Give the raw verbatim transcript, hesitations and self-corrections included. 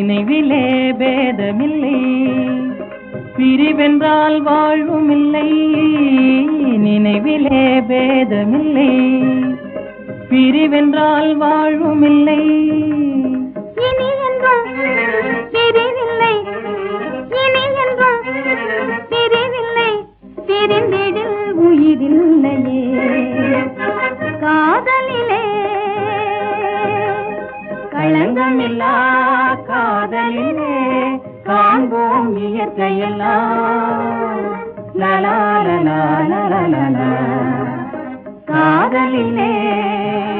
நினைவிலே பேதமில்லை, பிரிவென்றால் வாழ்வும் இல்லை. நினைவிலே பேதமில்லை, பிரிவென்றால் வாழ்வும் இல்லை. இனி என்றும் பிரிவில்லை, இனி என்றும் பிரிவில்லை, பிரிந்திடில் உயிரில்லையே. காதலிலே களங்கமில்லா காதலிலே காண்போம் இயற்கையெல்லாம். லலா லலா லலா லலா காதலிலே